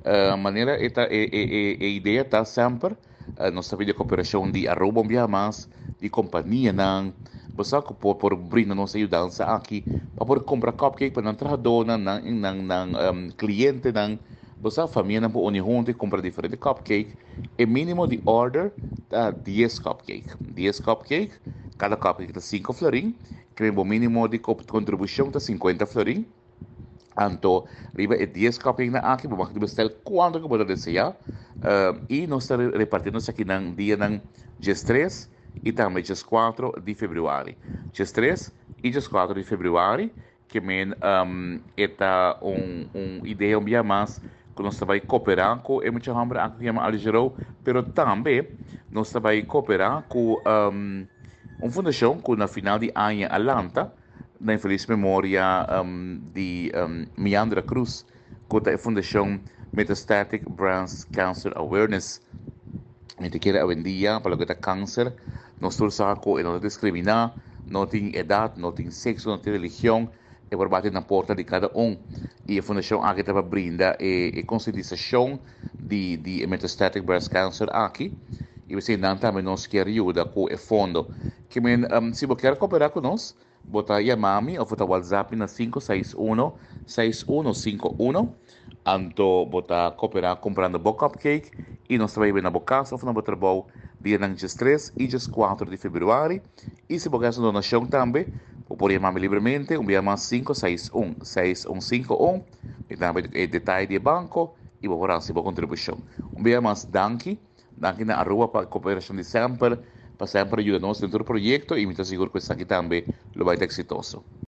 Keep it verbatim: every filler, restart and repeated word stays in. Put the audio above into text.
A maneira é a, a, a ideia está sempre uh, nossa vida de cooperação de arroba um mais de companhia não você que por por brindar nossa ajudança aqui para por comprar cupcake para não trazer não não não um, cliente não você família não pode junto comprar diferente cupcake e mínimo de order tá dez cupcake dez cupcake cada cupcake está cinco florim que o mínimo de contribuição está cinquenta florim. Anto, riba é dez cupcake na aqui, vamos bestel quanto que você desejar. Uh, e nós estamos repartindo aqui no dia ng dia três e também dia quatro de fevereiro. Dia três e dia quatro de fevereiro, que men um, é um, um ideia um dia mais que nós estamos cooperar com a muita hambra aqui chama Algerou, pero também nós estamos cooperar com um, uma fundação que na final de ano Atlanta na infeliz memória um, de um, Meandra Cruz, que é a Fundação Metastatic Breast Cancer Awareness. Mente que hoje em dia, para o que é câncer, nós torçamos e não discriminar, não tem idade, não tem sexo, não tem religião, é por bater na porta de cada um. E a Fundação aqui estava brinda a, a conscientização de, de Metastatic Breast Cancer aqui. E você não também nos quer ajuda com o fundo. Que um, se você quer cooperar conosco, bota Yamami ou bota WhatsApp na cinco seis um, seis um cinco um. Anto bota cooperar comprando bo cupcake e nós trabalhamos na boca casa, ou na trabalho dia dia três e dia quatro de fevereiro. E se você quer donação também, pode Yamami livremente, um dia mais cinco seis um, seis um cinco um. E também é detalhe de banco e vou orar se boa contribuição. Um dia mais danke, danke na arroba para cooperação de sempre. Para sempre ajuda-nos dentro do projeto e me seguro que isso aqui também vai ser exitoso.